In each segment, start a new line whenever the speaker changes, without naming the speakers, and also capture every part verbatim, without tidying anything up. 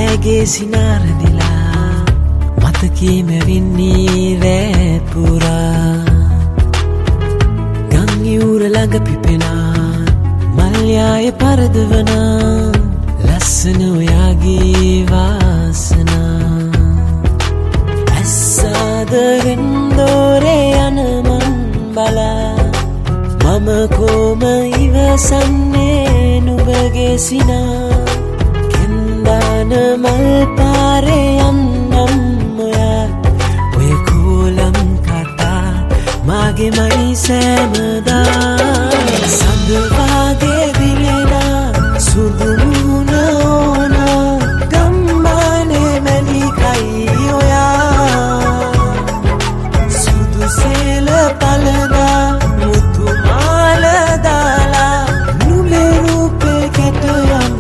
ඇගේ සිනාරදිලා මතකීම වින්නේ රෑ පුරා ගංයුර ළඟ පිපෙනා මල්යාය පරදවනා ලස්සන ඔයාගේ වාසනා ඇස්සාදරෙන් දෝරේ යන මන් බලා මම කොම ඉවසන්නේ නුඹගේ සිනා කෙන්දාන මල් පාරේ යන්නම් ඔයා ඔය කෝලම් කතා මාගේ මයි සෑමදා සඳවාගේ දිලෙනා සුදු මුහුණ ඕනා ගම්මානේ මැණිකයි ඔයා සුදු සේල පලදා මුතු මාල දාලා නුඹේ රූපේ කැටයම්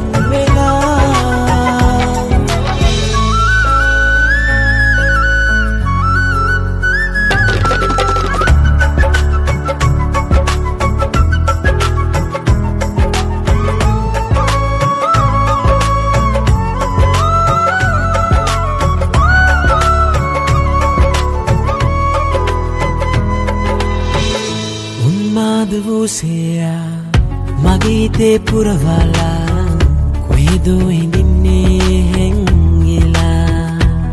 වූසයා මගීතේ පුරවලා කොහෙදෝ ඉඳින්නේ හැංගිලා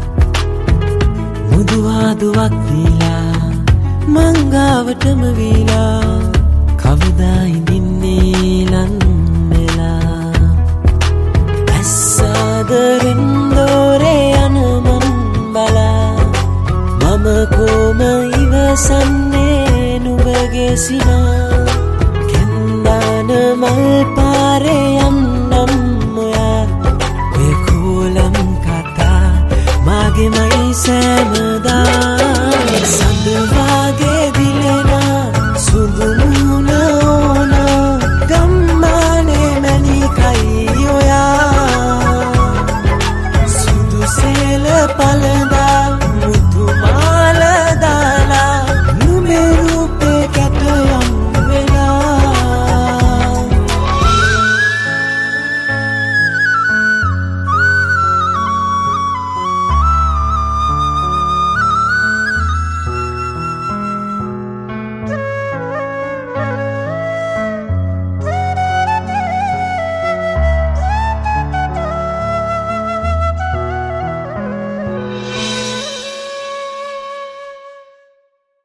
මුදුවාදුවක් දීලා මංගාවටම වීලා කවදා ඉඳින්නේ ලන්මෙලා ඇස්සාදරෙන් දෝරේ යන මන් බලා මම කොම ඉවසන්නේ නුඹගේ සිනා කෙන්දාන මල් පාරේ